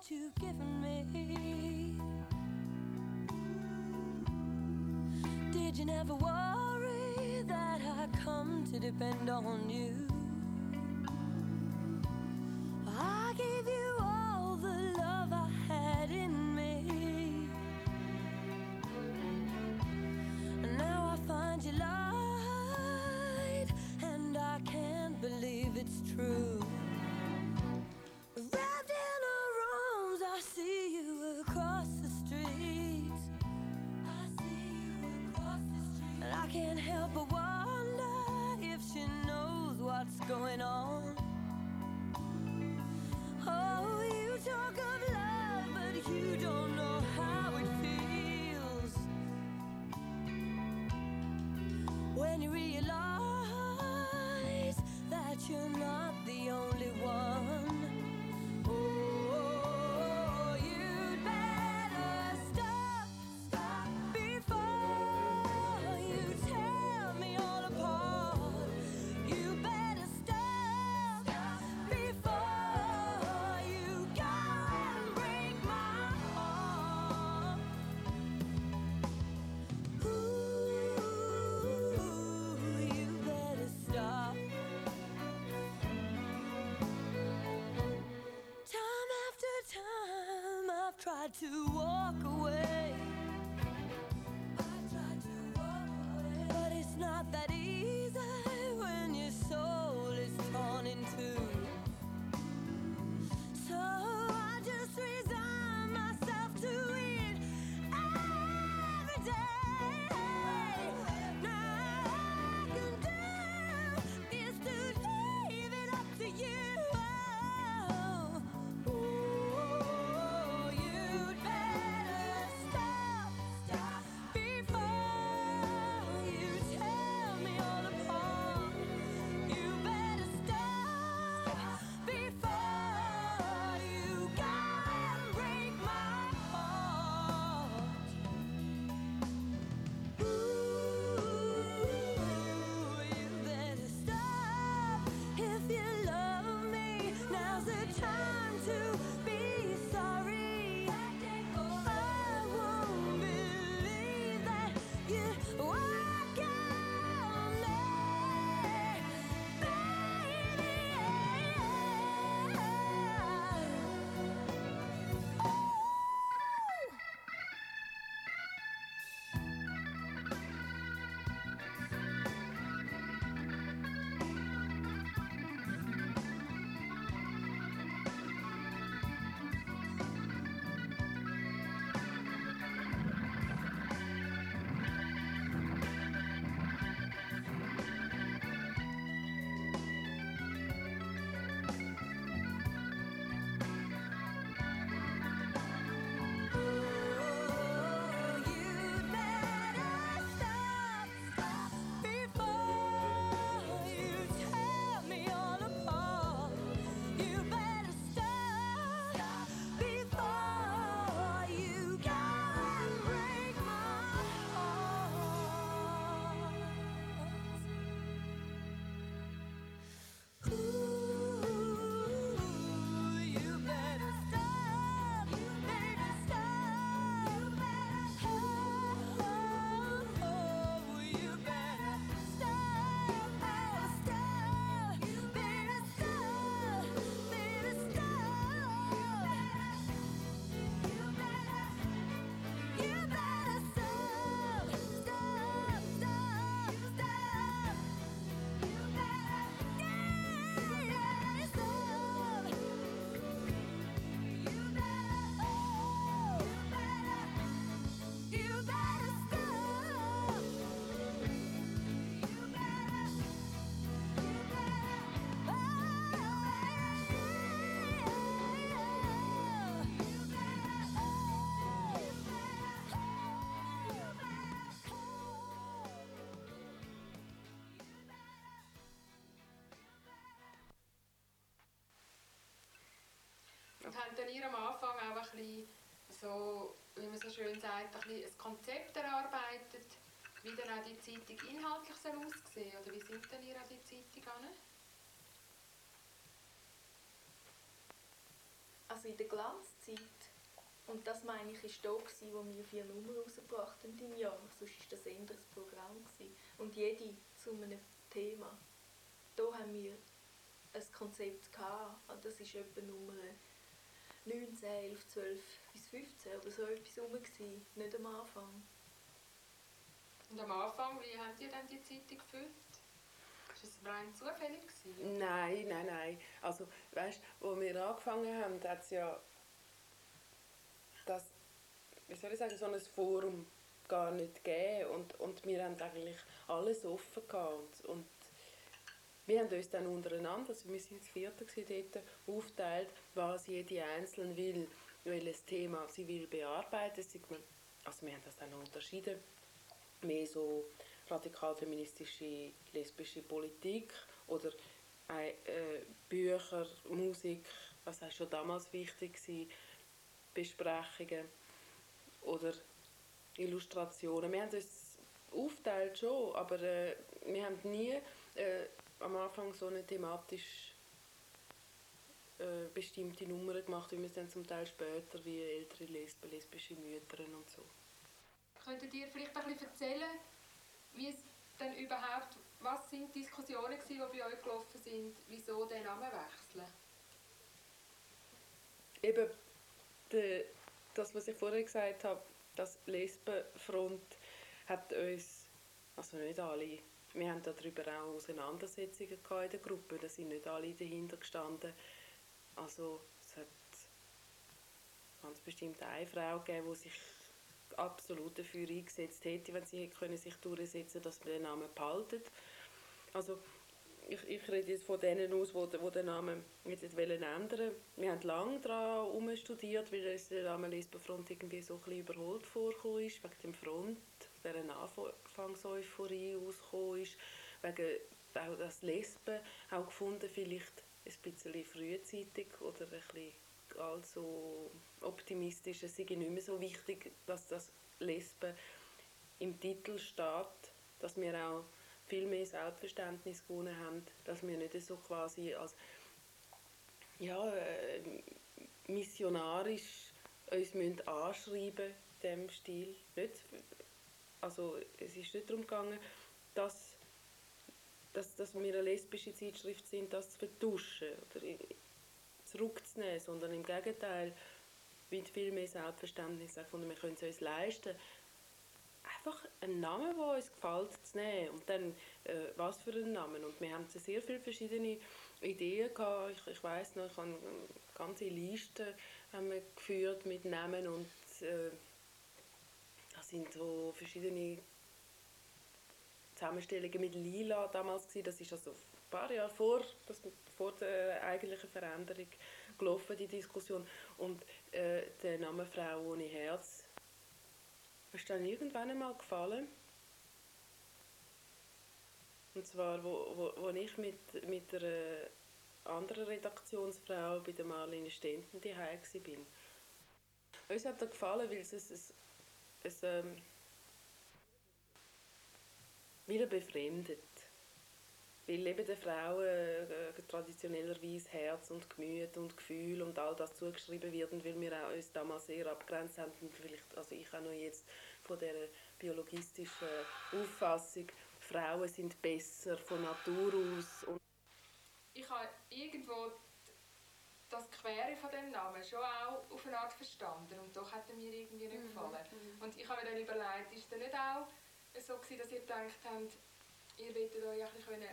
what you've given me. Did you never worry that I come to depend on you? I gave you all the love I had in me, and now I find you lied, and I can't believe it's true. Wrapped in her arms, I see you across the street. And I can't help but wonder if she knows what's going on. Oh, you talk of love, but you don't know how it feels when you realize that you're not the only one. Oh, you'd better stop before you tear me all apart. You better stop before you go and break my heart. Ooh, you better stop. Time after time I've tried to walk away. But it's not that easy when your soul is torn in two. So I just resign myself to it every day. Now all I can do is to leave it up to you. Oh, you'd better stop before you tear me all apart. You better stop before you go and break my heart. Ooh, you better stop if you love me. Now's the time to be sorry. I won't believe that you walk on me, baby. You'd better stop before you tear me all apart. You better stop before you go and break my heart. Ooh, you better stop. You better stop. You better stop. Oh, you better stop. Oh, stop. You better stop. Better stop. You better stop. Stop. Stop. Stop. You better, yeah, stop. You better, oh, you better stop. You better, Und habt dann ihr am Anfang auch ein bisschen, so, wie man so schön sagt, ein bisschen ein Konzept erarbeitet, wie dann auch die Zeitung inhaltlich soll aussehen soll? Oder wie sind denn ihr an die Zeitung Also in der Glanzzeit Zeit. Und das, meine ich, ist da gewesen, wo wir 4 Nummern rausgebracht haben im Jahr. Sonst war das eher ein Programm gewesen. Und jede zu einem Thema. Da haben wir ein Konzept gehabt. Und das war etwa Nummer 9, 10, 11, 12 bis 15 oder so etwas rum gewesen. Nicht am Anfang. Und am Anfang, wie habt ihr dann die Zeitung gefüllt? War das rein zufällig gewesen? Nein. Also, weißt du, als wir angefangen haben, hat es ja das, wie soll ich sagen, so ein Forum gar nicht gegeben. Und wir haben eigentlich alles offen gehabt. Und wir haben uns dann untereinander, also wir waren das Vierte dort, aufgeteilt, was jede Einzelne will, welches Thema sie will bearbeiten. Also wir haben das dann noch unterschieden. Mehr so radikal-feministische, lesbische Politik oder Bücher, Musik, was auch schon damals wichtig war, Besprechungen oder Illustrationen. Wir haben uns aufgeteilt schon, aber wir haben nie am Anfang so eine thematisch bestimmte Nummern gemacht, wie wir es dann zum Teil später, wie ältere Lesben, lesbische Mütter und so. Könntet ihr vielleicht ein bisschen erzählen, wie es denn überhaupt, was sind die Diskussionen gewesen, die bei euch gelaufen sind, wieso der Namenwechsel? Eben, das, was ich vorher gesagt habe, das Lesbenfront hat uns, also nicht alle, wir haben darüber auch Auseinandersetzungen in der Gruppe, da sind nicht alle dahinter gestanden. Also es hat ganz bestimmt eine Frau gegeben, die sich absolut dafür eingesetzt hätte, wenn sie hätte sich durchsetzen können, dass man den Namen behaltet. Also ich rede jetzt von denen aus, die den Namen jetzt ändern wollten. Wir haben lange daran herumstudiert, weil uns der Name Lesbenfront irgendwie so ein bisschen überholt vorgekommen ist, wegen dem Front, dieser Anfangseuphorie ausgekommen ist, wegen auch das Lesben auch gefunden, vielleicht ein bisschen frühzeitig oder ein bisschen allzu optimistisch. Es sei nicht mehr so wichtig, dass das Lesben im Titel steht, dass wir auch viel mehr Selbstverständnis gewonnen haben, dass wir nicht so quasi als missionarisch uns anschreiben in diesem Stil. Nicht, also es ist nicht darum gegangen, dass wir eine lesbische Zeitschrift sind, das zu vertuschen oder zurückzunehmen, sondern im Gegenteil, mit viel mehr Selbstverständnis gefunden, wir können es uns leisten, einfach einen Namen, der uns gefällt, zu nehmen. Und dann, was für einen Namen. Und wir haben sehr viele verschiedene Ideen gehabt. Ich weiss noch, ich habe eine ganze Liste haben wir geführt mit Namen und das sind so verschiedene Zusammenstellungen mit Lila damals gewesen. Das ist also ein paar Jahre vor der eigentlichen Veränderung gelaufen, die Diskussion. Und der Name Frau ohne Herz ist dann irgendwann einmal gefallen. Und zwar, wo ich mit einer anderen Redaktionsfrau bei der Marlene Stenten daheim war. Uns hat das gefallen, weil es wieder befremdet. Weil eben den Frauen traditionellerweise Herz und Gemüt und Gefühl und all das zugeschrieben wird und weil wir auch uns damals sehr abgrenzt haben und vielleicht, also ich auch noch jetzt von dieser biologistischen Auffassung, Frauen sind besser von Natur aus. Und ich habe irgendwo das Quere von dem Namen schon auch auf eine Art verstanden und doch hat er mir irgendwie nicht gefallen. Und ich habe mir dann überlegt, ist es nicht auch so gewesen, dass ihr gedacht habt, ihr wolltet euch ein bisschen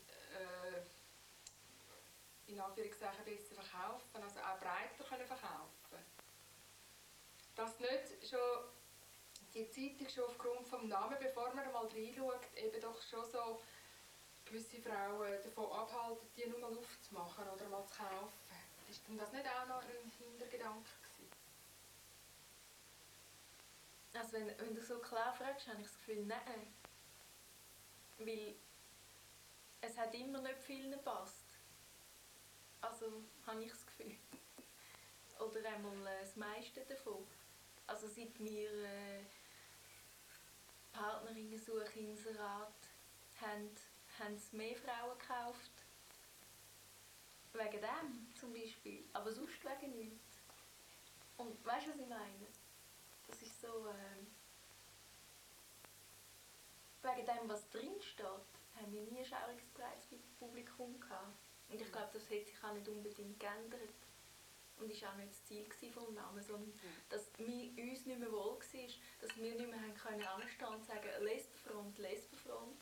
in Anführungszeichen besser verkaufen, also auch breiter können verkaufen. Dass nicht schon die Zeitung schon aufgrund des Namen, bevor man mal reinschaut, eben doch schon so gewisse Frauen davon abhalten, die nur mal aufzumachen oder mal zu kaufen. Ist denn das nicht auch noch ein Hintergedanke gewesen? Also wenn du so klar fragst, habe ich das Gefühl, nein. Weil es hat immer nicht vielen gepasst. Also habe ich das Gefühl. Oder einmal das meiste davon. Also seit wir Partnerinnen-Suche-Inserat haben es mehr Frauen gekauft. Wegen dem zum Beispiel. Aber sonst wegen nichts. Und weißt du, was ich meine? Das ist so, wegen dem, was drinsteht, haben wir nie ein schauriges Publikum gehabt. Und ich glaube, das hat sich auch nicht unbedingt geändert. Und das war auch nicht das Ziel vom Namen, sondern dass uns nicht mehr wohl war, dass wir nicht mehr haben können anstehen und sagen, Lesbenfront, Lesbenfront.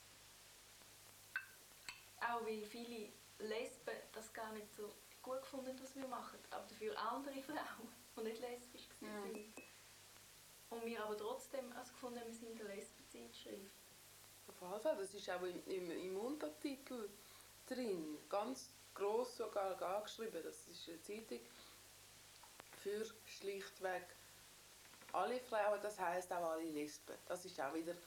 Auch weil viele Lesben das gar nicht so gut gefunden, was wir machen, aber dafür andere Frauen, die nicht lesbisch waren. Und wir aber trotzdem also gefunden haben, wir sind eine Lesbenzeitschrift. Auf jeden Fall, das ist auch im Untertitel drin, ganz gross sogar angeschrieben. Das ist eine Zeitung für schlichtweg alle Frauen, das heisst auch alle Lesben. Das ist auch wieder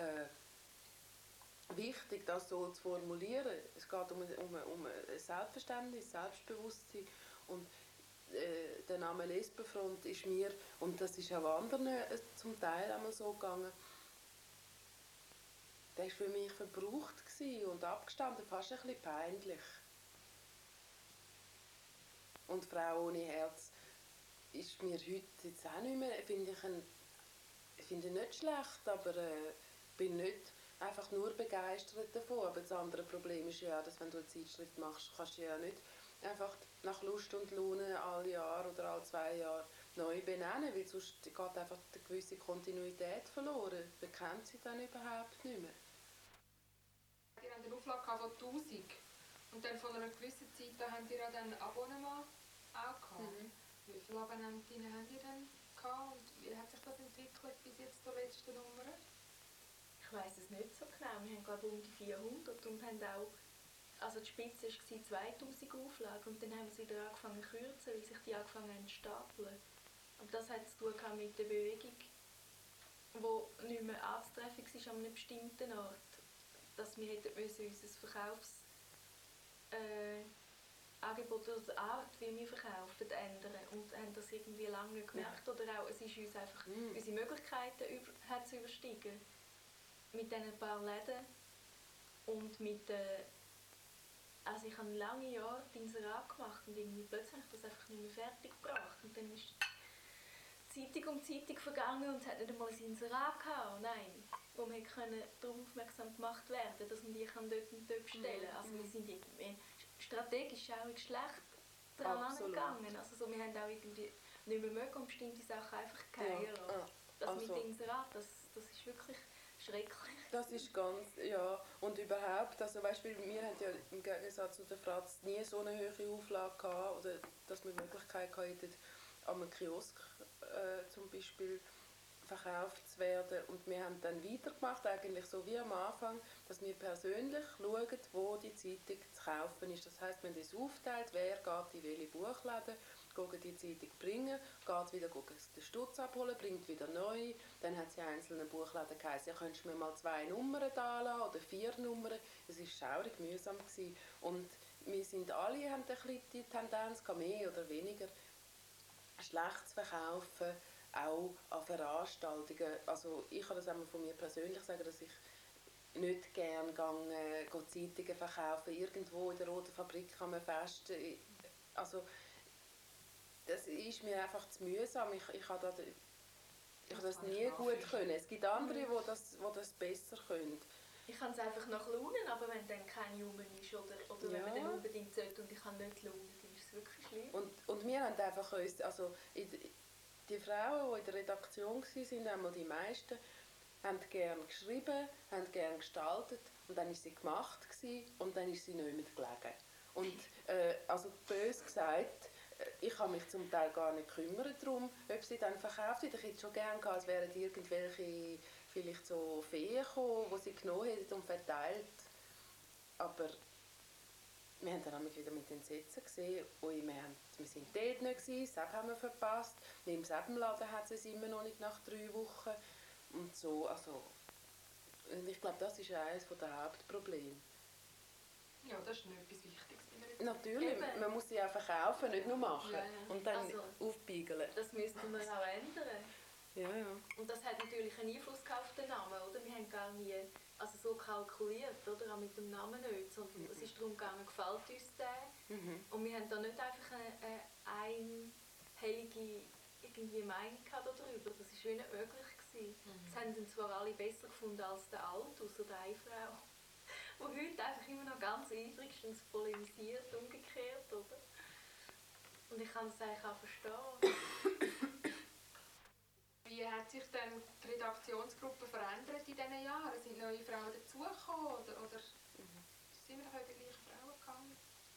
wichtig, das so zu formulieren. Es geht um ein Selbstverständnis, Selbstbewusstsein und der Name Lesbenfront ist mir, und das ist auch anderen zum Teil einmal so gegangen, der war für mich verbraucht und abgestanden, fast ein bisschen peinlich. Und Frau ohne Herz ist mir heute jetzt auch nicht mehr, finde ich nicht schlecht, aber bin nicht einfach nur begeistert davon. Aber das andere Problem ist ja, dass wenn du eine Zeitschrift machst, kannst du ja nicht einfach nach Lust und Laune alle Jahre oder alle 2 Jahre neu benennen, weil sonst geht einfach eine gewisse Kontinuität verloren. Man kennt sie dann überhaupt nicht mehr. Ihr habt eine Auflage von 1000 und dann von einer gewissen Zeit da habt ihr auch dann Abonnement auch gehabt. Wie viele Abonnentinnen habt ihr dann gehabt und wie hat sich das entwickelt bis jetzt zur letzten Nummer? Ich weiss es nicht so genau. Wir haben glaube ich um die 400 und haben auch, also die Spitze war 2000 Auflagen und dann haben wir es wieder angefangen zu kürzen, weil sich die angefangen haben zu stapeln. Und das hat zu tun mit der Bewegung, die nicht mehr anzutreffen war an einem bestimmten Ort. Dass wir hätten unser Verkaufsangebot oder die Art, wie wir verkaufen, ändern und haben das irgendwie lange nicht gemerkt. Oder auch, es ist uns einfach, unsere Möglichkeiten hat es überstiegen. Mit diesen paar Läden und mit also ich habe lange Jahre die Inserat gemacht und irgendwie plötzlich habe ich das einfach nicht mehr fertig gebracht. Und dann ist Zeitung um Zeitung vergangen und es hat nicht einmal ein Inserat gehabt, nein, wo man darauf aufmerksam gemacht werden konnte, dass man die dort und dort bestellen kann. Also wir sind irgendwie strategisch auch schlecht daran gegangen. Also so, wir haben auch irgendwie nicht mehr mögen und bestimmte Sachen einfach fallen lassen. Das mit dem Inserat, das ist wirklich schrecklich. Das ist ganz, ja, und überhaupt, also weißt du, wir hatten ja im Gegensatz zu der Fratz nie so eine hohe Auflage gehabt, oder dass wir die Möglichkeit hatten, an einem Kiosk zum Beispiel verkauft zu werden. Und wir haben dann weitergemacht, eigentlich so wie am Anfang, dass wir persönlich schauen, wo die Zeitung zu kaufen ist. Das heisst, wir haben das aufteilt, wer geht in welche Buchläden, geht die Zeitung bringen, geht wieder den Stutz abholen, bringt wieder neu. Dann hat es in einzelnen Buchläden geheißen, ja, könntest du mir mal 2 Nummern da lassen oder 4 Nummern. Es war schaurig mühsam gewesen. Und wir sind alle, haben ein bisschen die Tendenz, mehr oder weniger schlecht zu verkaufen, auch an Veranstaltungen. Also ich kann das einmal von mir persönlich sagen, dass ich nicht gerne Zeitungen verkaufen. Irgendwo in der Roten Fabrik am Fest. Also das ist mir einfach zu mühsam. Ich habe das nie gut können. Es gibt andere, die das besser können. Ich kann es einfach nach Laune, aber wenn dann kein Junge ist oder wenn man dann unbedingt sollte und ich kann nicht Laune, dann ist es wirklich schlimm. Und wir haben einfach uns, also die Frauen, die in der Redaktion waren, einmal die meisten, haben gerne geschrieben, haben gerne gestaltet und dann war sie gemacht und dann ist sie nicht mehr gelegen. Und also bös gesagt, ich habe mich zum Teil gar nicht kümmern darum, ob sie dann verkauft wird. Ich hätte schon gerne gehabt, als wären irgendwelche vielleicht so Feen gekommen, die sie genommen hätten und verteilt. Aber wir haben dann wieder mit den Sätzen gesehen, wir sind dort nicht gewesen, Sepp haben wir verpasst. Im Seppenladen hat es immer noch nicht nach 3 Wochen. Und so, also, und ich glaube, das ist eines der Hauptprobleme. Ja, das ist nicht etwas Wichtiges. Natürlich, man muss sie auch verkaufen, nicht nur machen. Ja. Und dann Also, aufbiegeln. Das müssten wir auch ändern. Ja. Und das hat natürlich einen Einfluss auf den Namen, oder? Wir haben gar nie so kalkuliert, oder? Auch mit dem Namen nicht, sondern es ist darum gegangen, gefällt uns der. Und wir haben da nicht einfach eine einhellige irgendwie Meinung darüber. Das war wie nicht möglich gewesen. Das haben dann zwar alle besser gefunden als der Alte, außer der eine Frau, die heute einfach immer noch ganz eifrigstens polemisiert, umgekehrt, oder? Und ich kann das eigentlich auch verstehen. Wie hat sich dann die Redaktionsgruppe verändert in diesen Jahren? Sind neue Frauen dazugekommen oder sind wir noch bei den gleichen Frauen gegangen?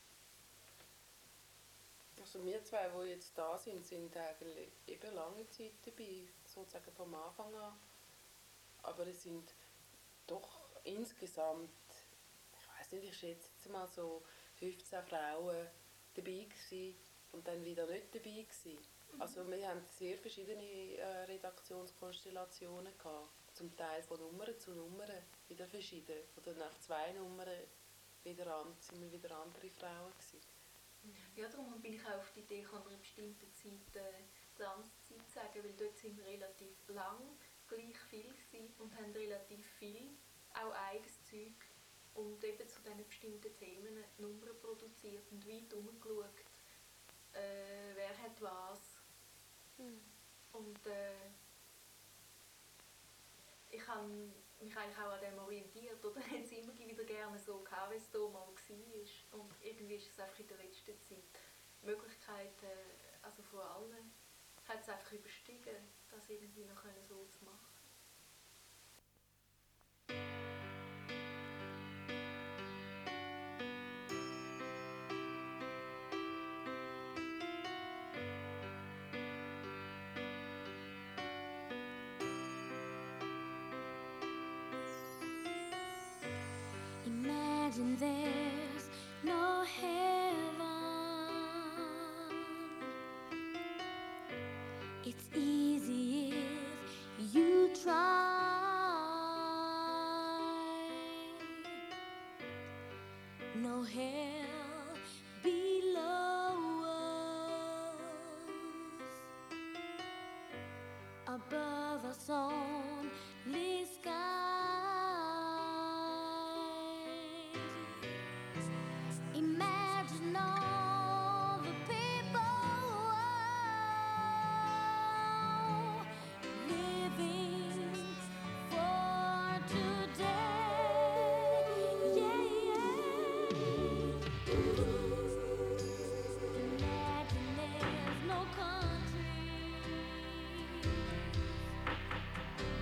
Also wir zwei, die jetzt da sind, sind eigentlich eben lange Zeit dabei, sozusagen vom Anfang an. Aber es sind doch insgesamt, ich weiß nicht, ich schätze jetzt mal so 15 Frauen dabei gewesen und dann wieder nicht dabei gewesen. Also wir haben sehr verschiedene Redaktionskonstellationen gehabt. Zum Teil von Nummer zu Nummer wieder verschieden. Oder nach 2 Nummern sind wir wieder andere Frauen gewesen. Ja, darum bin ich auch auf die Idee gekommen, an einer bestimmten Zeit die Amtszeit zu sagen, weil dort sind wir relativ lang gleich viel gewesen und haben relativ viel auch eigenes Zeug und eben zu diesen bestimmten Themen Nummern produziert und weit herumgeschaut, wer hat was. Und ich habe mich eigentlich auch an dem orientiert, oder? Ich habe es immer wieder gerne so gehabt, wie es da mal war. Und irgendwie ist es einfach in der letzten Zeit die Möglichkeit, also von allen, hat es einfach überstiegen, das irgendwie noch so zu machen. Imagine there's no heaven. It's easy if you try. No hell below us. Above us only sky. Imagine all the people living for today. Imagine there's no country.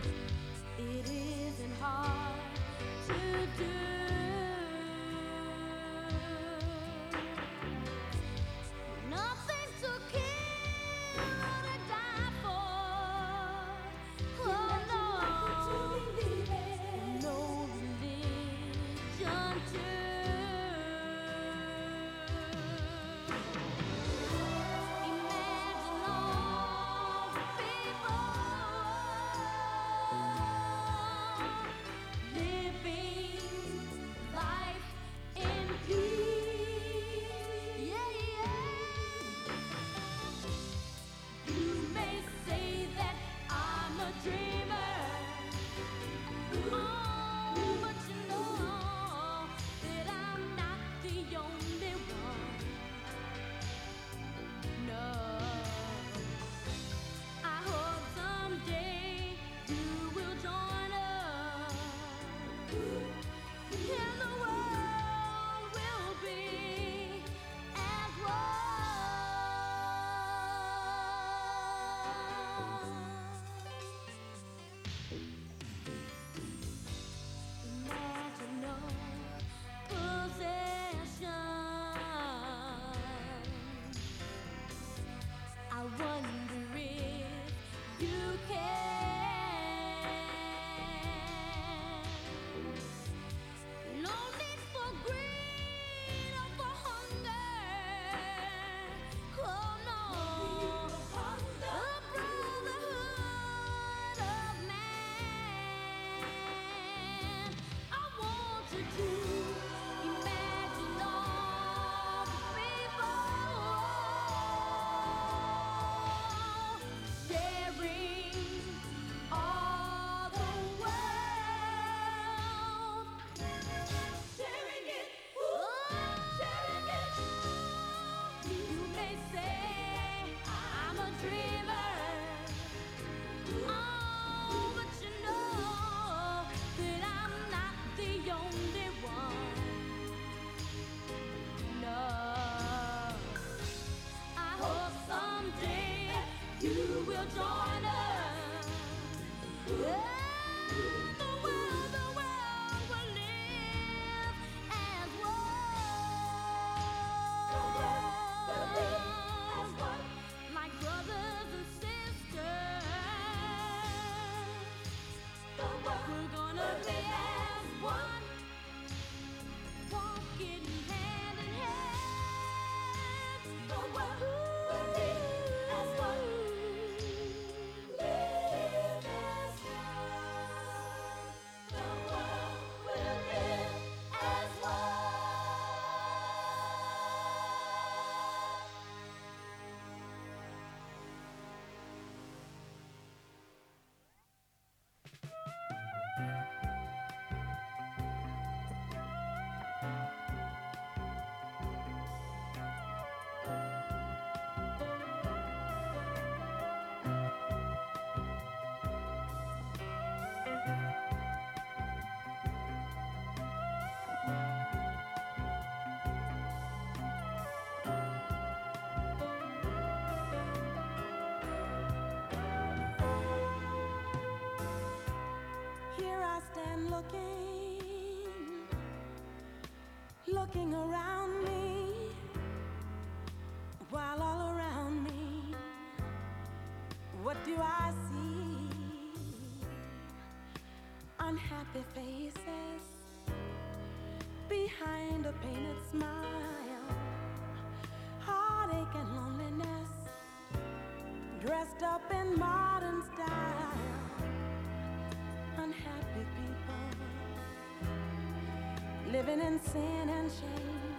stand looking around me, while all around me, what do I see? Unhappy faces behind a painted smile, heartache and loneliness, dressed up in modern style. Unhappy people living in sin and shame,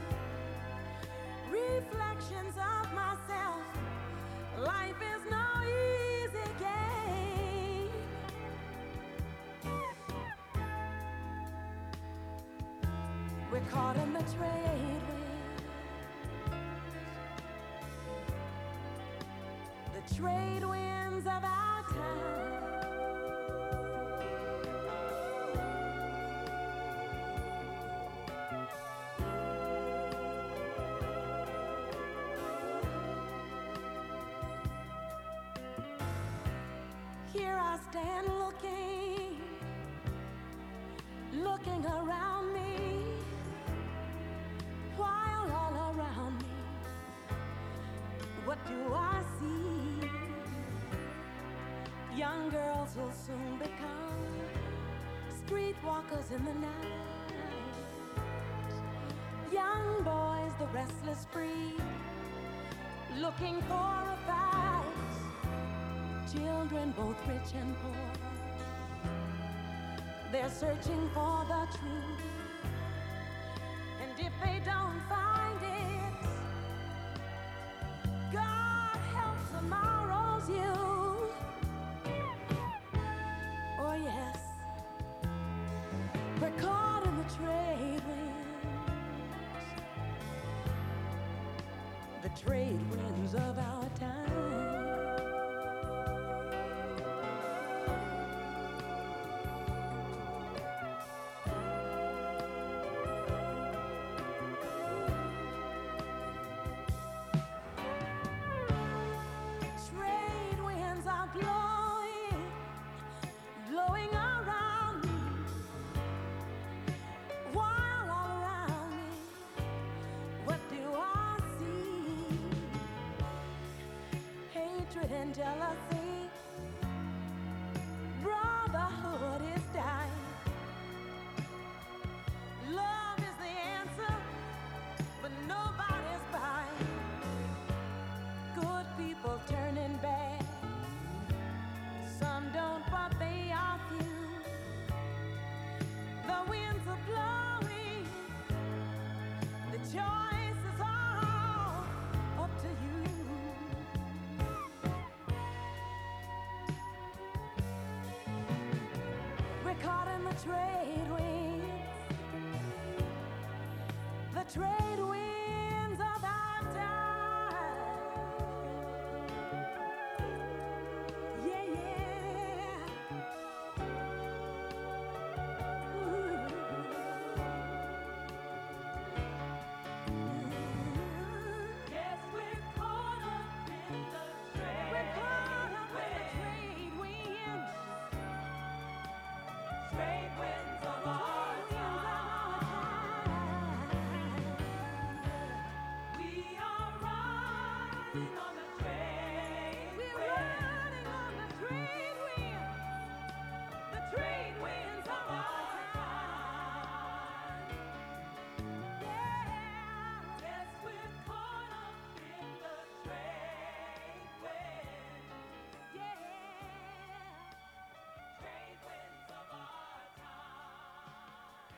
reflections of myself. Life is no easy game. We're caught in the trade winds, the trade winds of our time. Here I stand looking around me, while all around me, what do I see? Young girls will soon become streetwalkers in the night. Young boys, the restless breed, looking for a fight. Children, both rich and poor, they're searching for the truth. And if they don't find it, God help tomorrow's youth. Oh yes, we're caught in the trade winds, the trade winds of our time. Blowing around me, while all around me, what do I see? Hatred and jealousy, brotherhood is dying. Love is the answer, but nobody's buying. Good people turning bad, some don't, but they are few. The winds are blowing, the choice is all up to you. We're caught in the trade winds, the trade winds of our time. Yeah, yeah. Yes, we're caught up in the trade. We're caught up in the trade winds. Trade winds of our time. We are riding on the trade winds. We're riding on the trade winds. The trade winds of our time. Yeah. Yes, we're caught up in the trade winds. Yeah. Trade winds of our time.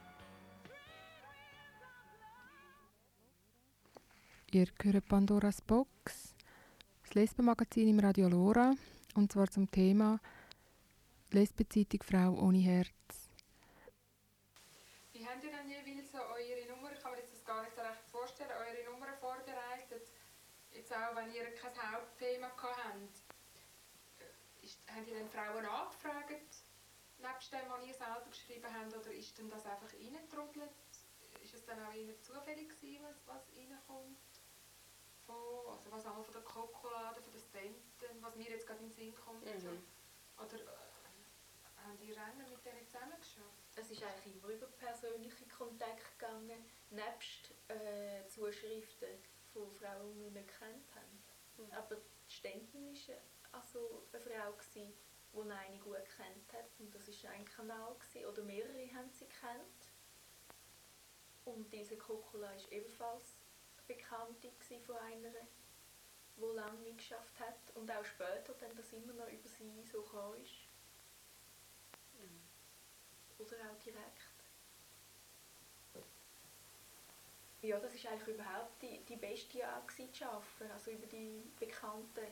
Ihr hört Pandoras Box, das Lesbenmagazin im Radio Lora, und zwar zum Thema Lesbenzeitung Frau ohne Herz. Wie habt ihr dann jeweils so eure Nummer, ich kann mir jetzt das gar nicht so recht vorstellen, eure Nummer vorbereitet? Jetzt auch, wenn ihr kein Hauptthema gehabt habt. Habt ihr dann Frauen angefragt, nebst dem, was ihr selber geschrieben habt, oder ist denn das einfach reingetrudelt? Ist es dann auch eher zufällig gewesen, was reinkommt? Also was einmal von der Schokolade, von den Stenten, was mir jetzt gerade in den Sinn kommt. Mhm. Oder haben die Renner mit denen zusammengeschafft? Es ist eigentlich immer über persönliche Kontakte gegangen, nebst Zuschriften von Frauen, die wir nicht gekannt haben. Mhm. Aber die Ständin war also eine Frau, die eine gut gekannt hat. Und das war ein Kanal, oder mehrere haben sie gekannt. Und diese Kokula war ebenfalls Bekannte von einer, die lange mitgeschafft hat. Und auch später dann das immer noch über sie so kam. Oder auch direkt. Ja, das war eigentlich überhaupt die beste Art zu arbeiten. Also über die Bekannten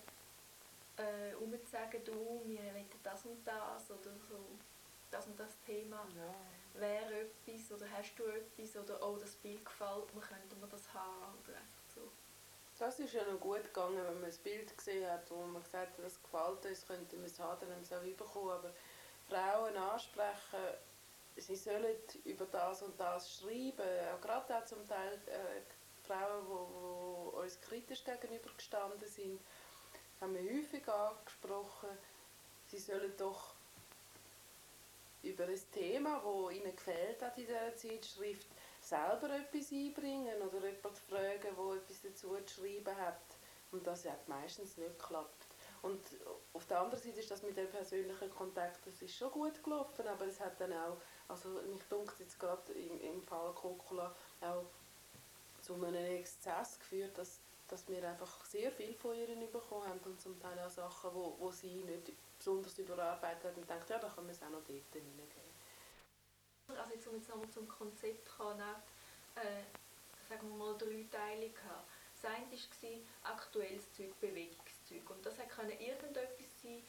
zu du, wir wollen das und das oder so, das und das Thema. Ja. Wäre etwas oder hast du etwas oder oh, das Bild gefällt mir, könnten wir das haben oder einfach so. Das ist ja noch gut gegangen, wenn man ein Bild gesehen hat, wo man gesagt hat, das gefällt uns, könnten wir es haben, dann haben wir es auch bekommen. Aber Frauen ansprechen, sie sollen über das und das schreiben, auch gerade auch zum Teil Frauen, die uns kritisch gegenübergestanden sind, haben wir häufig angesprochen, sie sollen doch über ein Thema, das ihnen gefällt hat in dieser Zeitschrift, selber etwas einbringen oder jemanden fragen, der etwas dazu zu schreiben hat. Und das hat meistens nicht geklappt. Und auf der anderen Seite ist das mit dem persönlichen Kontakt, das ist schon gut gelaufen, aber es hat dann auch, also mich dunkt jetzt gerade im Fall Kokula auch zu einem Exzess geführt, dass wir einfach sehr viel von ihr bekommen haben und zum Teil auch Sachen, wo sie nicht besonders überarbeitet hat und denkt, ja, da kann man es auch noch dort hineingeben. Also jetzt, um jetzt nochmal zum Konzept zu kommen, sagen wir mal dreiteilig gehabt. Das eine war aktuelles Zeug, Bewegungszeug. Und das konnte irgendetwas sein,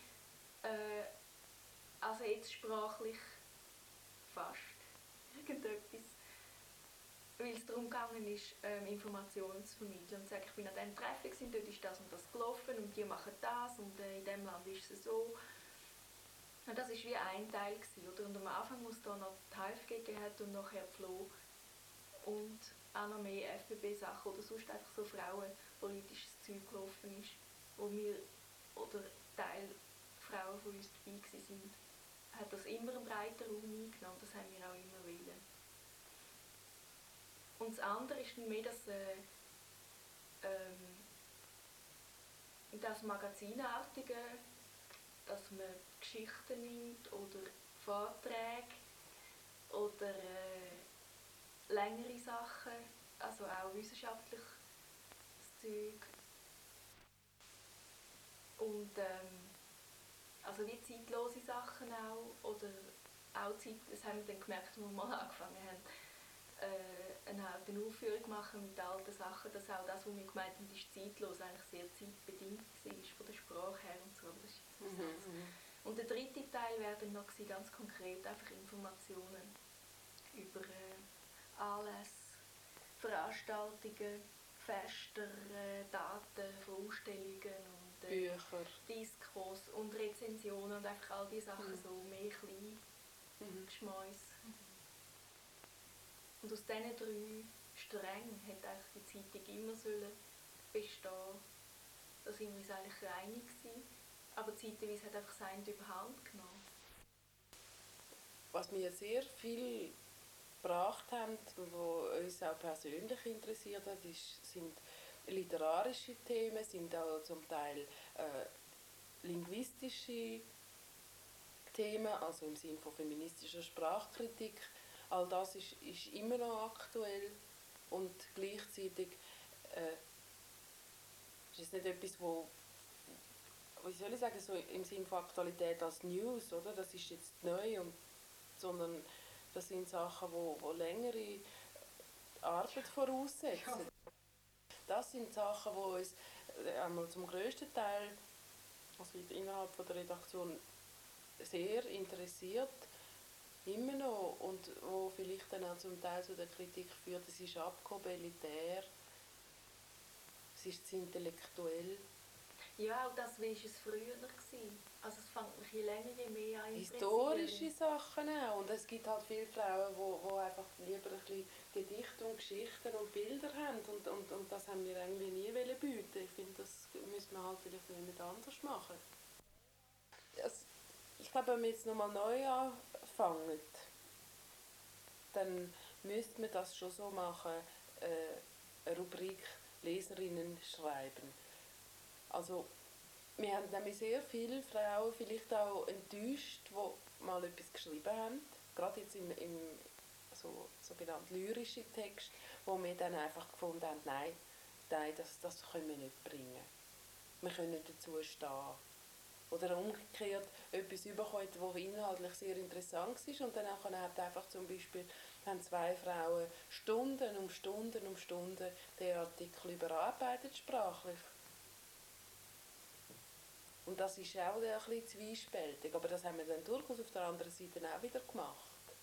also jetzt sprachlich fast irgendetwas, weil es darum gegangen ist, Informationen zu vermitteln. Und zu sagen, ich bin an diesem Treffen, dort ist das und das gelaufen und die machen das und in diesem Land ist es so. Und das war wie ein Teil. Oder? Und am Anfang, wo es da noch die HFG gegeben hat und nachher die FLO und auch noch mehr FBB-Sachen oder sonst einfach so frauenpolitisches Zeug gelaufen ist, wo wir, oder Teil Frauen von uns dabei waren, hat das immer einen breiteren Raum eingenommen. Das haben wir auch immer wollen. Und das andere ist mehr das Magazinartige, dass man Geschichten nimmt oder Vorträge oder längere Sachen, also auch wissenschaftliches Zeug. Und also wie zeitlose Sachen auch, oder auch das haben wir dann gemerkt, als wir mal angefangen haben, eine Aufführung machen mit alten Sachen, dass auch das, was wir gemeint haben, ist zeitlos, eigentlich sehr zeitbedingt war, von der Sprache her und so. Aber das ist jetzt was anderes. Und der dritte Teil wäre dann noch ganz konkret einfach Informationen über Anlässe, Veranstaltungen, Feste, Daten von Ausstellungen und Bücher. Diskos und Rezensionen und einfach all diese Sachen, so mehr klein Geschmäus. Und aus diesen 3 Strängen hätte eigentlich die Zeitung immer bestehen. Da sind wir uns eigentlich einig gewesen. Aber zeitweise hat einfach das eine überhand genommen. Was mir sehr viel gebracht haben, was uns auch persönlich interessiert hat, sind literarische Themen, sind auch zum Teil linguistische Themen, also im Sinne von feministischer Sprachkritik. All das ist immer noch aktuell und gleichzeitig ist es nicht etwas, wie soll ich sagen, so im Sinne von Aktualität als News, oder? Das ist jetzt neu, sondern das sind Sachen, die längere Arbeit voraussetzen. Ja. Das sind Sachen, die uns einmal zum grössten Teil, also innerhalb von der Redaktion, sehr interessiert, immer noch, und wo vielleicht dann auch zum Teil zu der Kritik führt, es ist abgehoben, elitär, es ist zu intellektuell. Ja, auch das, wie war es früher gewesen? Also es fängt mich je länger, je mehr an historische Sachen auch. Und es gibt halt viele Frauen, die einfach lieber ein bisschen Gedichte und Geschichten und Bilder haben. Und das haben wir irgendwie nie bieten. Ich finde, das müssen wir halt vielleicht nicht anders machen. Ich glaube, wenn wir jetzt nochmal neu anfangen, dann müsste man das schon so machen, eine Rubrik Leserinnen schreiben. Also, wir haben nämlich sehr viele Frauen vielleicht auch enttäuscht, die mal etwas geschrieben haben, gerade jetzt im sogenannten lyrischen Text, wo wir dann einfach gefunden haben, nein, das können wir nicht bringen. Wir können nicht dazu stehen. Oder umgekehrt etwas bekommen, das inhaltlich sehr interessant ist und dann hat einfach zum Beispiel haben 2 Frauen Stunden um Stunden um Stunden den Artikel überarbeitet sprachlich. Und das ist auch ein bisschen zwiespältig, aber das haben wir dann durchaus auf der anderen Seite auch wieder gemacht.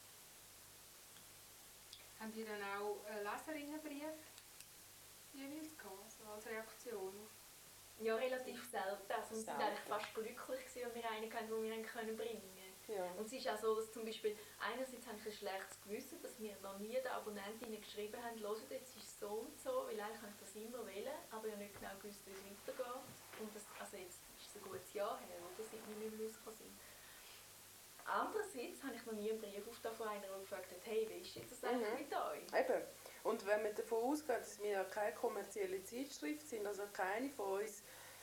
Haben die dann auch Leserinnenbriefe jeweils gehabt, also als Reaktion? Ja, relativ selten. Also wir waren eigentlich Selten. fast glücklich, als wir einen hatten, den wir bringen konnten. Ja. Und es ist auch so, dass zum Beispiel einerseits habe ich ein schlechtes Gewissen, dass wir noch nie den Abonnentinnen geschrieben haben, «Hört, jetzt ist es so und so», weil eigentlich habe ich das immer wollen, aber ich habe nicht genau gewusst, wie es weitergeht. Und also jetzt ist es ein gutes Jahr her, oder, seit wir nicht mehr rausgekommen sind. Andererseits habe ich noch nie einen Brief aufgetan von einer, die gefragt hat, «Hey, wie ist jetzt das eigentlich mit euch?» Eben. Und wenn wir davon ausgehen, dass wir ja keine kommerzielle Zeitschrift sind, also keine von uns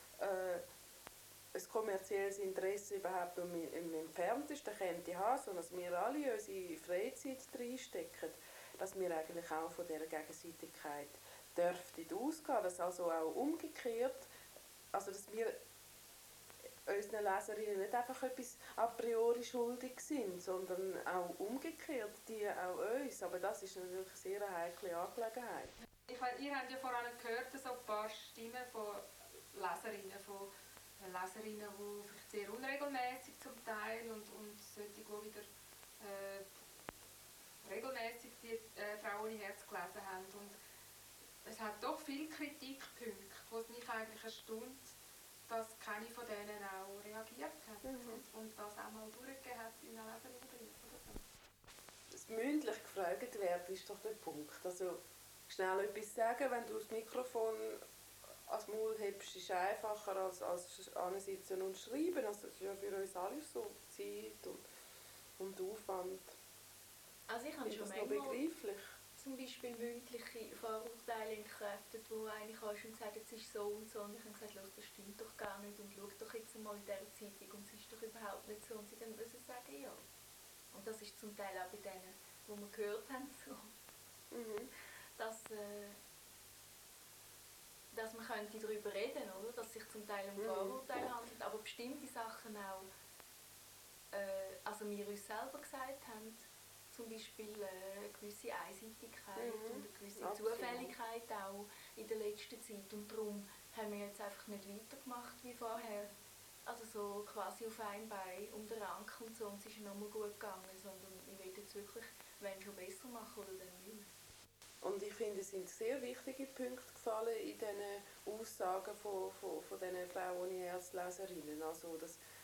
ein kommerzielles Interesse überhaupt im Entferntesten könnte haben, sondern dass wir alle unsere Freizeit reinstecken, dass wir eigentlich auch von dieser Gegenseitigkeit dürften ausgehen, dass also auch umgekehrt, also dass wir unseren Leserinnen nicht einfach etwas a priori schuldig sind, sondern auch umgekehrt, die auch uns. Aber das ist natürlich eine sehr heikle Angelegenheit. Ihr habt ja vorhin gehört, so ein paar Stimmen von Leserinnen, die vielleicht sehr unregelmäßig zum Teil und solche, die wieder regelmäßig die Frau ohne Herz gelesen haben. Und es hat doch viele Kritikpunkte, wo es mich eigentlich erstaunt, dass keine von denen auch reagiert hat und das auch mal durchgegeben hat in einem Leserinnenbrief oder so. Das mündlich gefragt werden ist doch der Punkt. Also schnell etwas sagen, wenn du das Mikrofon als Maul hebst, ist einfacher als ansitzen und schreiben. Also das ist ja für uns alle so Zeit und Aufwand. Also ich habe Ist schon das noch manchmal begreiflich? zum Beispiel mündliche Vorurteile entkräftet, wo einer kannst und sagt, es ist so und so. Und ich habe gesagt, das stimmt doch gar nicht und schau doch jetzt mal in dieser Zeitung und es ist doch überhaupt nicht so. Und sie dann müssen sagen, ja. Und das ist zum Teil auch bei denen, die wir gehört haben, so. Dass man könnte darüber reden, oder? Dass sich zum Teil um Vorurteile handelt, aber bestimmte Sachen auch, also wir uns selber gesagt haben, zum Beispiel eine gewisse Einseitigkeit und eine gewisse Absolut. Zufälligkeit auch in der letzten Zeit. Und darum haben wir jetzt einfach nicht weitergemacht wie vorher. Also so quasi auf ein Bein um den Ranken und so, und es ist nochmal gut gegangen, sondern wir wollen jetzt wirklich, wenn schon besser machen oder dann nicht mehr. Und ich finde, es sind sehr wichtige Punkte gefallen in diesen Aussagen von diesen Frauen ohne Herzleserinnen. Also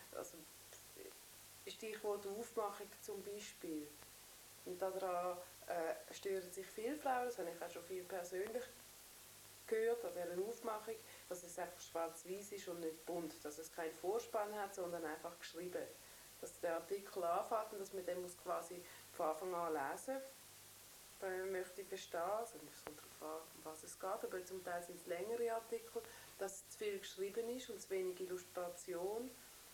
Stichwort Aufmachung zum Beispiel. Und daran stören sich viele Frauen, das habe ich auch schon viel persönlich gehört, an dieser Aufmachung, dass es einfach schwarz-weiß ist und nicht bunt, dass es keinen Vorspann hat, sondern einfach geschrieben. Dass der Artikel anfängt und dass man den muss quasi von Anfang an lesen muss, wenn man möchte verstehen, also es kommt darauf an, um was es geht, aber zum Teil sind es längere Artikel, dass zu viel geschrieben ist und zu wenig Illustration.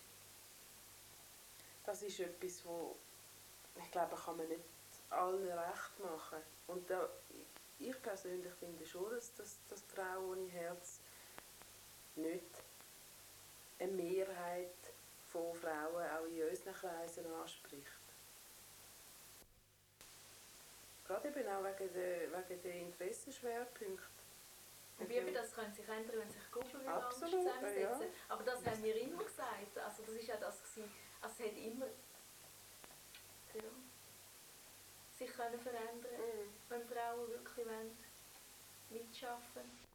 Das ist etwas, wo ich glaube, kann man nicht allen recht machen. Und ich persönlich finde schon, dass Frau ohne Herz nicht eine Mehrheit von Frauen auch in unseren Kreisen anspricht. Gerade eben auch wegen der Interessenschwerpunkte. Und wie das können sich ändern, wenn sich Gruppen miteinander Absolut, zusammensetzen. ja. Aber das haben wir immer gesagt. Also das ist ja das gewesen. Also es hat immer sich können verändern, wenn Frauen wirklich mitschaffen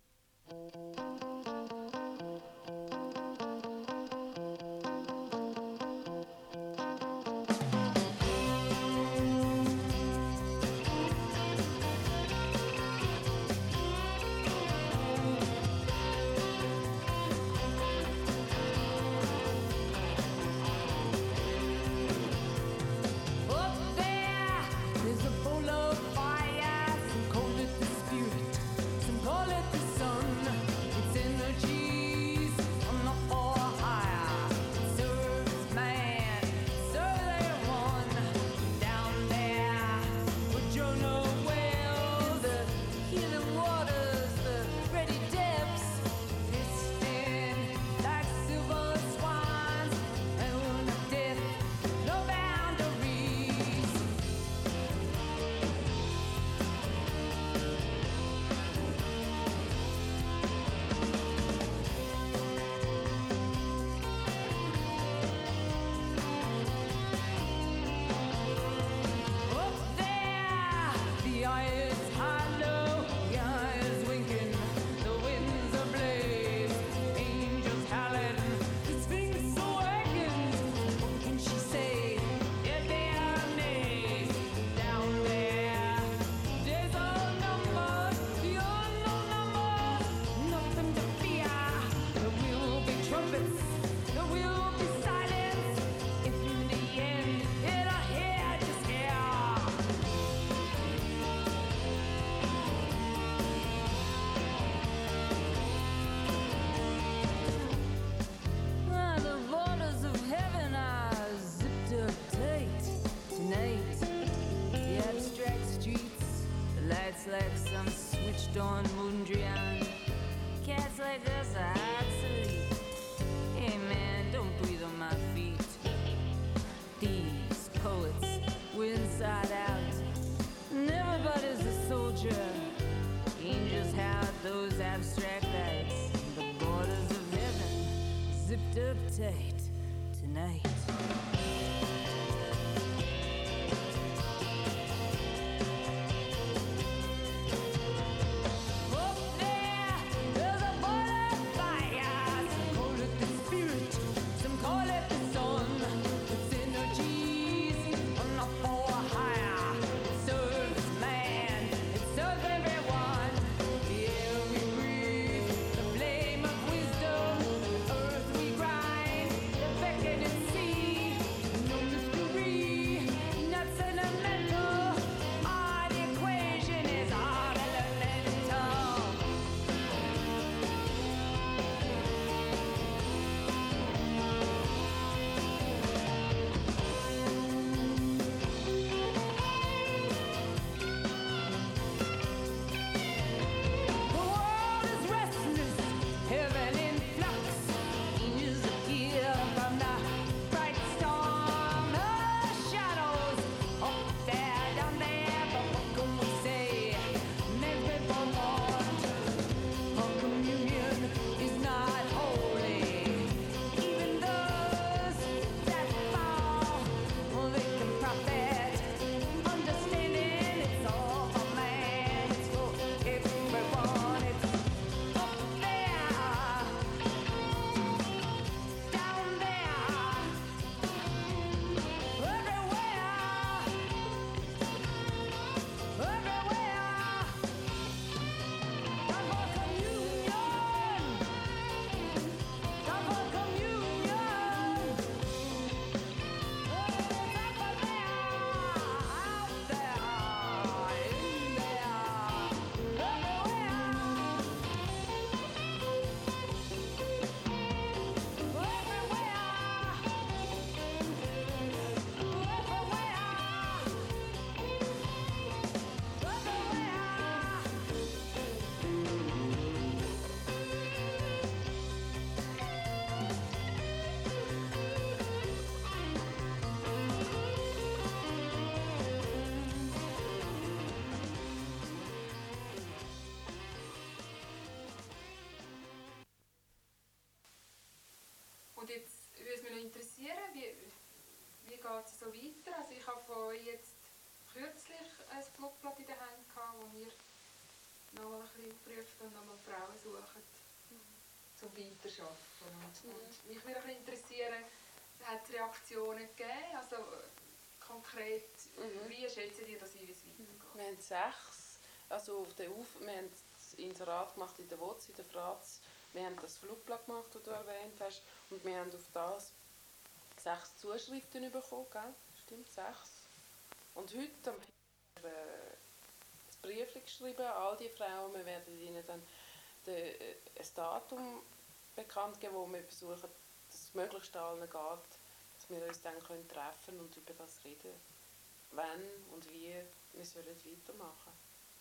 on Mondrian. Cats like us are obsolete. Hey man, don't breathe on my feet. These poets were inside out, and everybody's a soldier. Angels have those abstract lights. The borders of heaven zipped up tight tonight. Und jetzt würde es mich noch interessieren, wie geht es so weiter? Also ich habe von euch jetzt kürzlich ein Flugblatt in der Hand gehabt, wo wir noch ein bisschen aufgerufen und nochmal Frauen suchen, zum Weiterarbeiten. Und mich würde ein bisschen interessieren, hat es Reaktionen gegeben? Also konkret, wie schätzt ihr das ein, wie es weitergeht? Wir haben 6, also auf der wir haben das Inserat gemacht in der WOZ, in der Fratz. Wir haben das Flugblatt gemacht, das du erwähnt hast, und wir haben auf das 6 Zuschriften bekommen, gell? Stimmt, 6. Und heute haben wir ein Brief geschrieben, all die Frauen, wir werden ihnen dann ein Datum bekannt geben, wo wir versuchen, dass es möglichst allen geht, dass wir uns dann treffen können und über das reden, wann und wie wir weitermachen.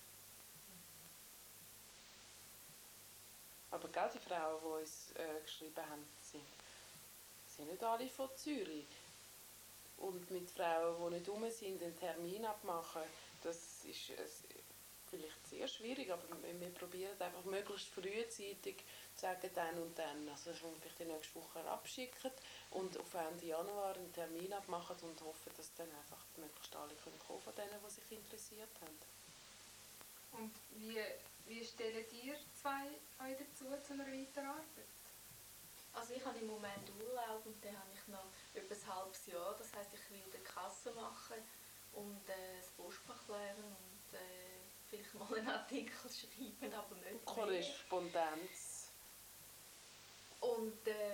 Aber gerade die Frauen, die uns geschrieben haben, sind nicht alle von Zürich. Und mit Frauen, die nicht rum sind, einen Termin abmachen, das ist vielleicht sehr schwierig, aber wir probieren einfach möglichst frühzeitig zu sagen, dann und dann. Also dass wir vielleicht die nächste Woche abschicken und auf Ende Januar einen Termin abmachen und hoffen, dass dann einfach möglichst alle kommen können von denen, die sich interessiert haben. Und wie stellen ihr zwei euch dazu zu einer Weiterarbeit? Also ich habe im Moment Urlaub und dann habe ich noch etwa ein halbes Jahr. Das heisst, ich will eine Kasse machen und das Postfach leeren und vielleicht mal einen Artikel schreiben, aber nicht mehr. Korrespondenz. Und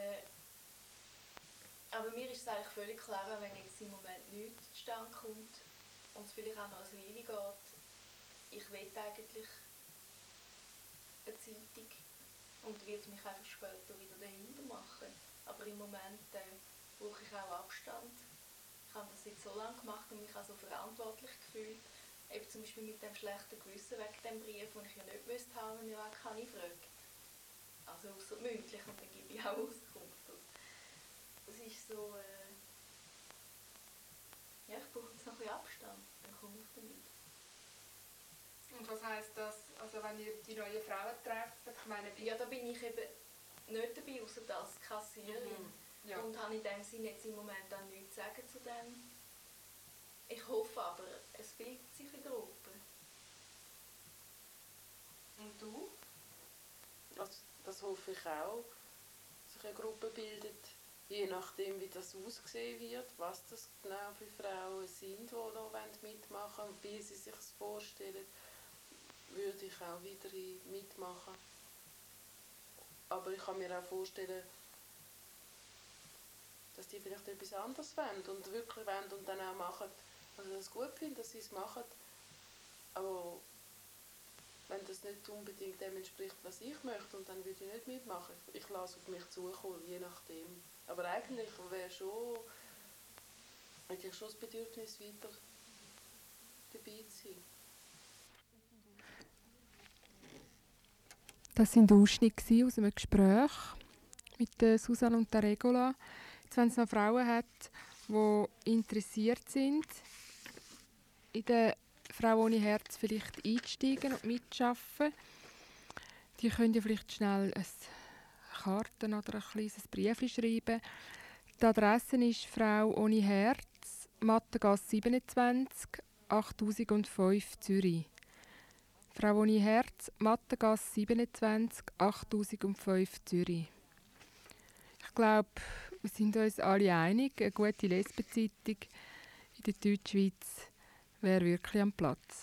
aber mir ist es eigentlich völlig klar, wenn jetzt im Moment nichts zustande kommt und es vielleicht auch noch ein Weile geht, ich will eigentlich eine Zeitung und werde mich einfach später wieder dahinter machen. Aber im Moment brauche ich auch Abstand. Ich habe das jetzt so lange gemacht und mich auch so verantwortlich gefühlt. eben zum Beispiel mit dem schlechten Gewissen wegen dem Brief, den ich ja nicht müsste haben, wenn mir auch keine Frage. Also außer mündlich, und dann gebe ich auch Auskunft. Das ist so, ja, ich brauche jetzt noch ein bisschen Abstand, dann komme ich damit. Und was heisst das, also wenn ihr die neuen Frauen trefft? Ich meine, Ja, da bin ich eben nicht dabei, außer als Kassiererin. Ja. Und habe in dem Sinne jetzt im Moment auch nichts zu sagen zu dem. Ich hoffe aber, es bildet sich eine Gruppe. Und du? Also, das hoffe ich auch, dass sich eine Gruppe bildet, je nachdem wie das aussehen wird, was das genau für Frauen sind, die noch mitmachen wollen, wie sie sich das vorstellen, würde ich auch wieder mitmachen. Aber ich kann mir auch vorstellen, dass die vielleicht etwas anderes wollen und wirklich wollen und dann auch machen, also das gut finden, dass sie es machen. Aber wenn das nicht unbedingt dem entspricht, was ich möchte, und dann würde ich nicht mitmachen. Ich lasse auf mich zukommen, je nachdem. Aber eigentlich hätte ich schon das Bedürfnis, weiter dabei zu sein. Das waren Ausschnitte aus einem Gespräch mit der Susanne und der Regula. Jetzt, wenn es noch Frauen hat, die interessiert sind, in der Frau ohne Herz vielleicht einsteigen und mitarbeiten, die können ja vielleicht schnell eine Karte oder ein kleines Brief schreiben. Die Adresse ist Frau ohne Herz, Mattengasse 27, 8005 Zürich. Frau ohne Herz, Mattengasse 27, 8005 Zürich. Ich glaube, wir sind uns alle einig, eine gute Lesbenzeitung in der Deutschschweiz wäre wirklich am Platz.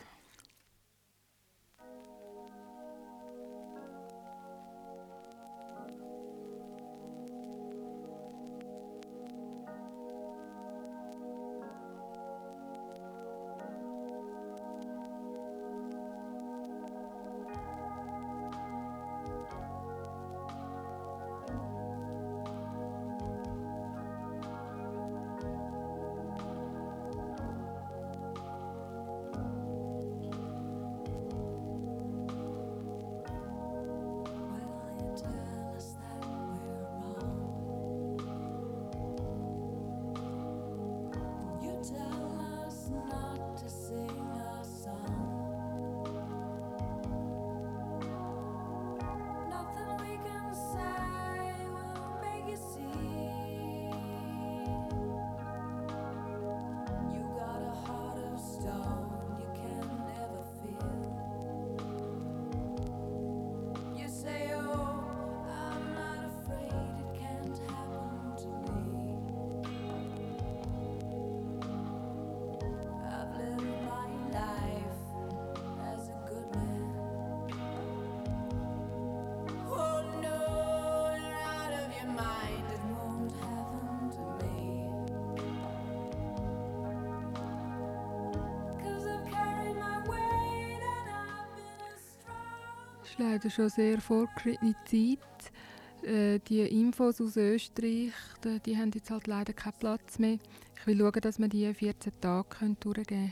Es ist leider schon sehr fortgeschrittene Zeit. Die Infos aus Österreich, die haben jetzt halt leider keinen Platz mehr. Ich will schauen, dass wir die 14 Tage durchgeben können.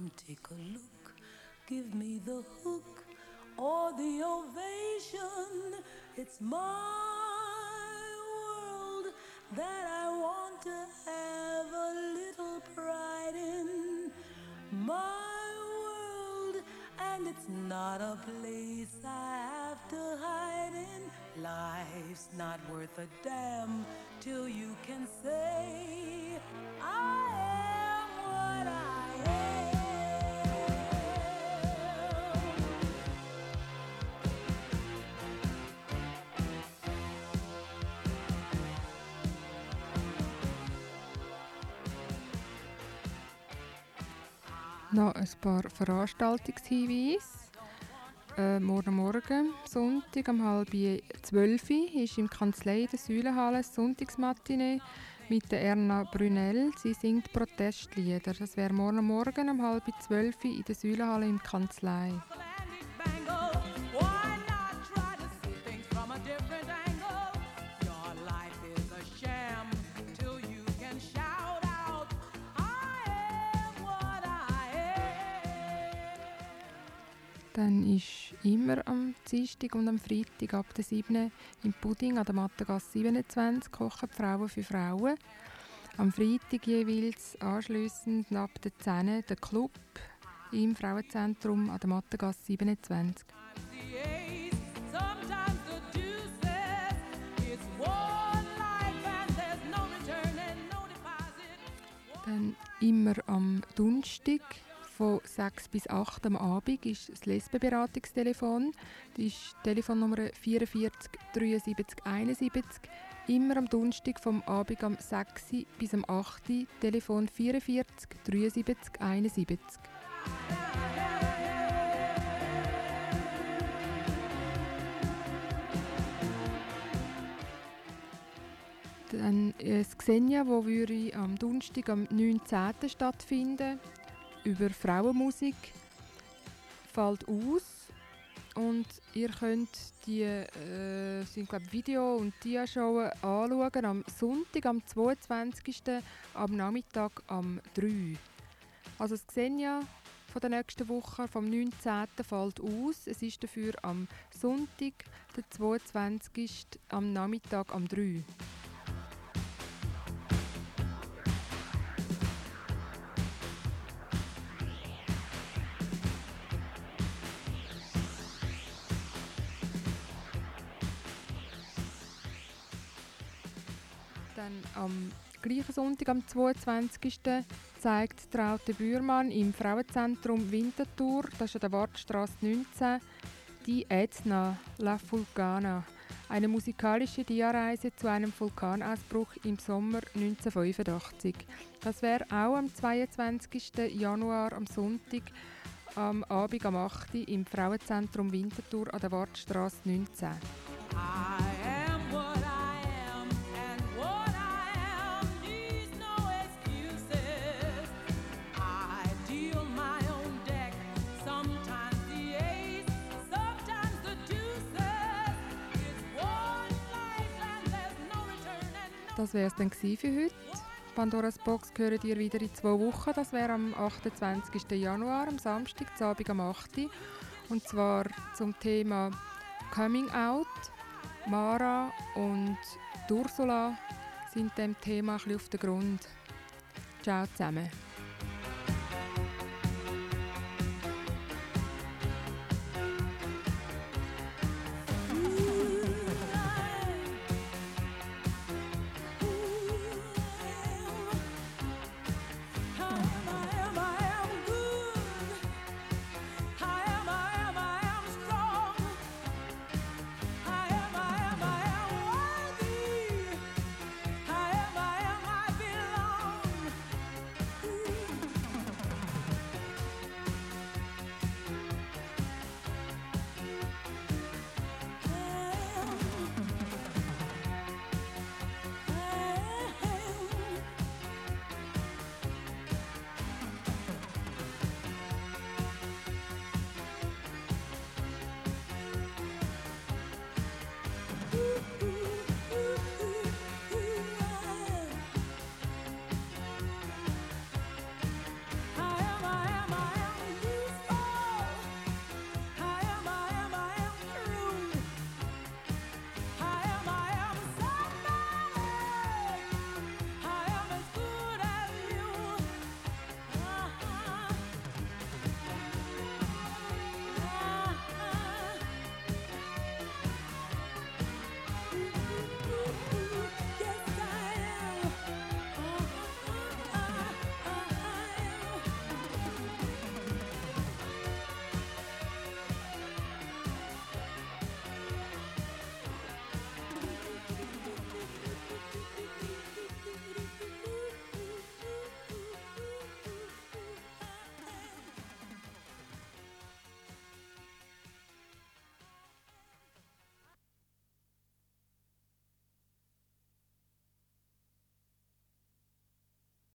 Come take a look, give me the hook or the ovation. It's my world that I want to have a little pride in. My world, and it's not a place I have to hide in. Life's not worth a damn till you can say I am what I am. Noch ein paar Veranstaltungshinweise. Morgen, Sonntag um 11:30 ist im Kanzlei der Säulenhalle eine Sonntagsmatinee mit der Erna Brunel. Sie singt Protestlieder. Das wäre morgen um 11:30 in der Säulenhalle im Kanzlei. Dann ist immer am Dienstag und am Freitag ab der 7. im Pudding an der Mattengasse 27 kochen die Frauen für Frauen. Am Freitag jeweils anschliessend ab der 10. der Club im Frauenzentrum an der Mattengasse 27. Dann immer am Donnerstag von 6 bis 8 am Abend ist das Lesbenberatungstelefon. Das ist Telefonnummer 44 73 71. Immer am Donnerstag vom Abend am 6 bis am 8. Telefon 44 73 71. Dann das Xenia, wo würde am Donnerstag am 19. stattfinden. Über Frauenmusik fällt aus und ihr könnt die Video- und Dia-Show anschauen am Sonntag, am 22. am Nachmittag am 3. Also das Xenia von der nächsten Woche, vom 19. fällt aus. Es ist dafür am Sonntag, der 22. am Nachmittag am 3. Dann am gleichen Sonntag, am 22. zeigt Traute Bührmann im Frauenzentrum Winterthur, das ist an der Wartstrasse 19, die Ätna, La Vulcana, eine musikalische Diareise zu einem Vulkanausbruch im Sommer 1985. Das wäre auch am 22. Januar, am Sonntag, am Abend am 8. im Frauenzentrum Winterthur an der Wartstrasse 19. Das wäre es dann für heute. Pandoras Box hören ihr wieder in 2 Wochen. Das wäre am 28. Januar, am Samstag, am Abend am 8. Und zwar zum Thema Coming Out. Mara und Ursula sind dem Thema ein bisschen auf den Grund. Ciao zusammen.